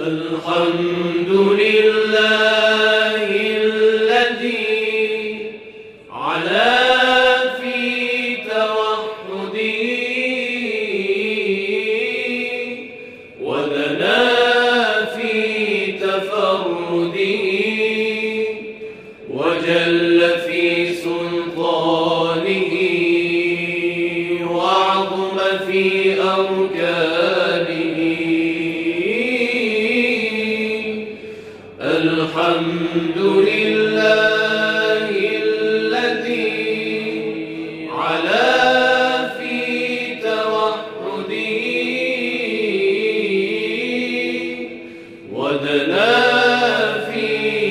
الحمد لله الذي علا في توحده ودنا في تفرده وجل في سلطانه وعظم في أركانه. الحمد لله الذي علا في توحده ودنا في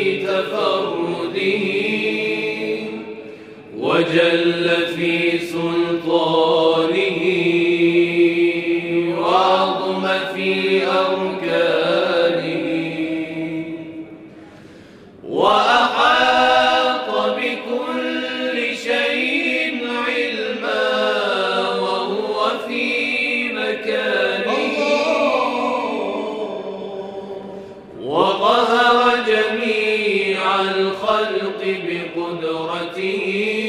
تفرده وجل في سلطانه وعظم في أركانه وأحاط بكل شيء علما وهو في مكانه وقهر جميع الخلق بقدرته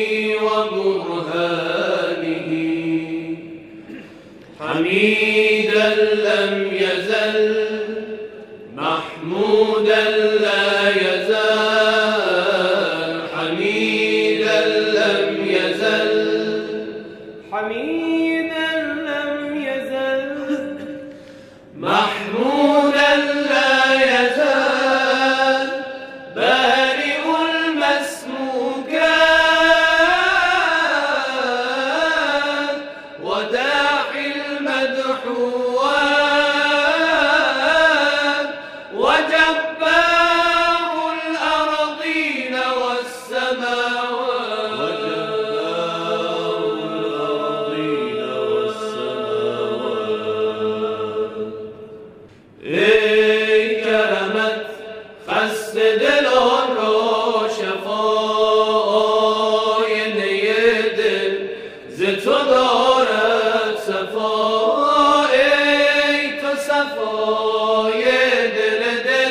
وبرهانه. حميدا لم يزل محمودا لا يزال حميدا لم يزل حميدا لم يزل محمودا لا يزال بارئ المسموكات وداعي المدحوات وجبار الأرضين والسماوات ای کرمت خسته دلان را شفای دل ز تو دارد صفا. ای تو صفای دل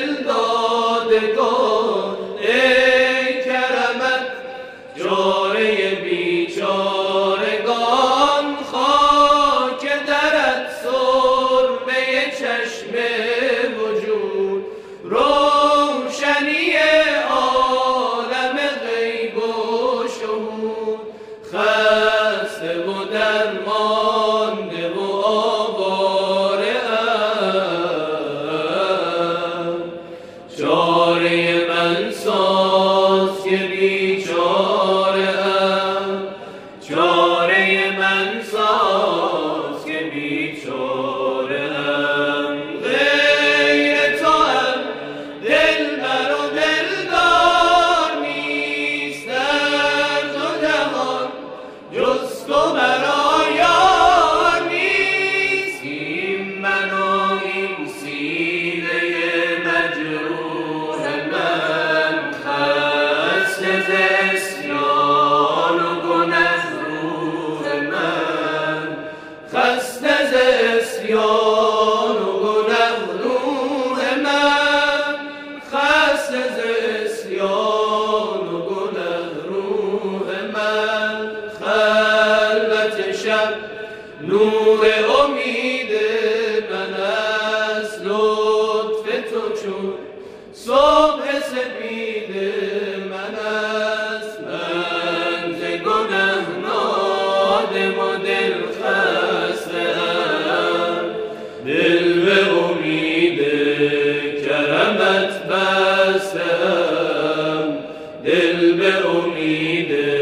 دادگان ای کرمت جاره بیچارگان خاک درت سرمه چشم وجود روشنی عالم غیب و شهود خسته و درمانده و آواره ام چاره من ساز که بیچاره ام چاره من ساز که بیچاره ام غیر تو هم دلبر و دلدار نیست در دو جهان جز تو مرا یار نیست. این من و این سینه مجروح من خسته ز عصیان و گنه روح من خسته ز عصیان و گنه روح من خسته ز عصیان و گنه روح من خلوت شب نور امید من است لطف تو چون صبح سپید من است. من ز گنه نادم و دل خسته ام دل به امید کرمت بسته ام دل به امید